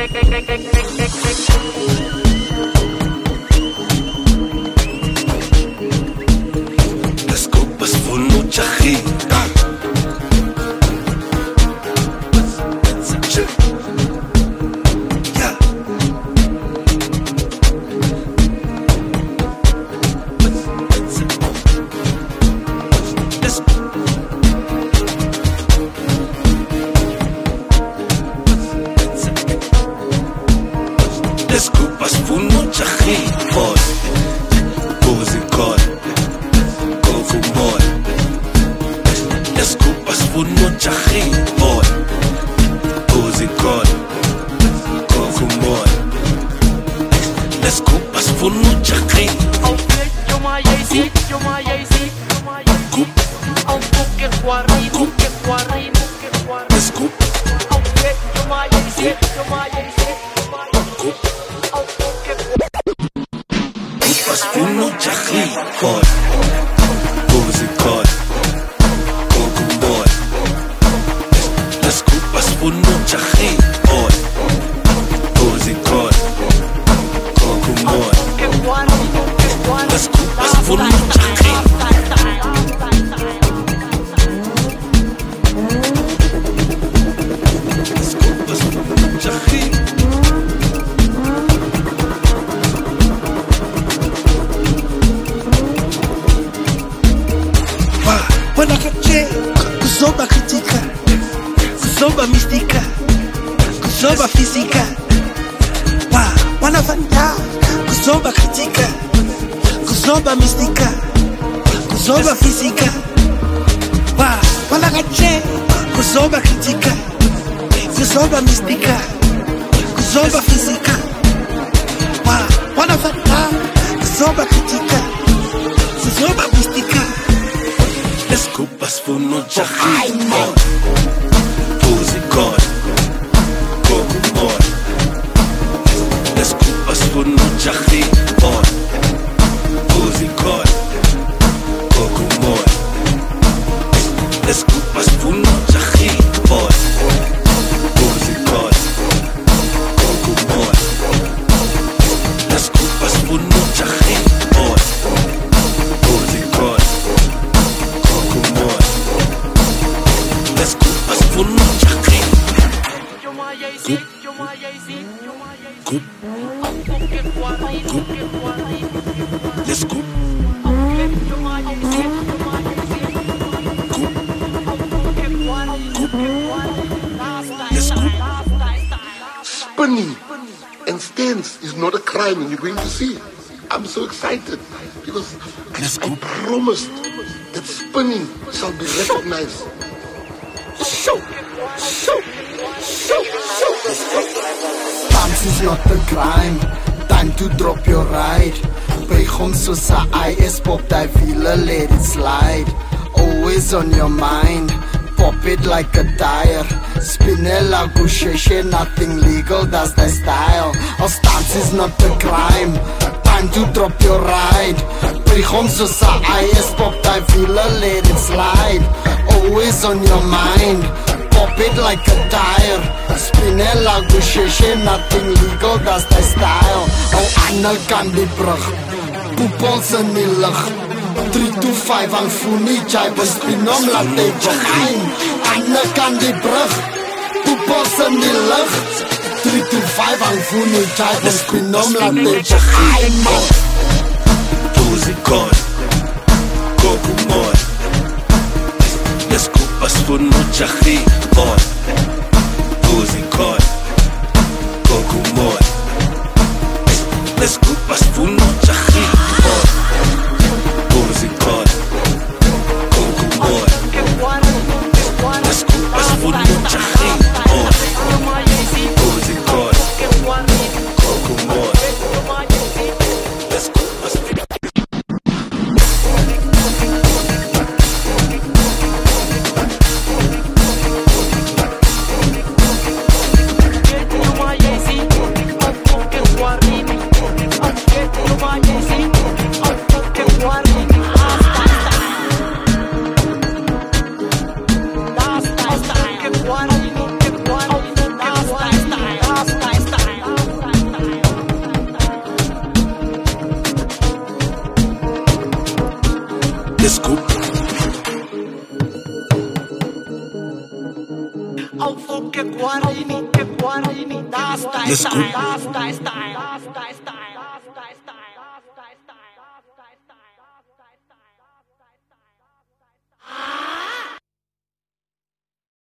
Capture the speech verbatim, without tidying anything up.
Desculpas por não te rir. Desculpas por não te rir, boy. Pose cor, como boy. Desculpas por não te rir, boy. Pose cor, como boy. Desculpas por não te rir. Desculpa. Desculpas por não te rir, boy. Pose cor, como boy. Desculpas por não te rir, boy. Pose cor, como boy. Desculpas por não te rir. Desculpas por não te rir. Wanakache, kuzoba kritika, kuzoba mistika, kuzoba fizika. Wa, wanavanda, kuzoba kritika, kuzoba mistika, kuzoba fizika. Wa, wanakache, kuzoba kritika, kuzoba mistika, kuzoba fizika. Wa, wanavanda, kuzoba kritika, kuzoba mistika. Desculpas por não te rir, boy. Pose cor, como boy. Desculpas por não te rir, boy. Pose cor, como boy. Desculpas por não te rir, boy. Pose cor, como boy. Desculpas por não te rir, boy. Pose cor. Desculpas por não te rir. Good. Good. Desculpa. Spinning and stance is not a crime, and you're going to see. I'm so excited because I, I promised that spinning shall be recognized. Show, show, show, show. Dance is not a crime. Time to drop your ride. Begon soos 'n I S pop, die wiele, let it slide. Always on your mind. Pop it like a tire. Spinella, gusheshe, nothing legal, that's the style. Als dance is not a crime. Time to drop your ride. Begon soos 'n I S pop, die wiele, let it slide. Always on your mind. Pop it like a tire. Spinella, gusheshe, nothing legal, that's the style. Al ander kan die brug. Poepels in die lucht. three to five aan Funi, Jai bespin om laat hy begin. Ander kan die brug. Poepels in die lucht. three to five aan Funi, Jai bespin om laat hy begin. Pose cor, como boy. Desculpas por não te rir, boy. Pose cor, como boy. Desculpas por não te rir, boy. Pose cor, como boy. Desculpas por não te rir, boy. Pose cor, como boy. Desculpas. Au foc che guarini, che guarini, da stai, stai, da stai, stai, da stai, stai.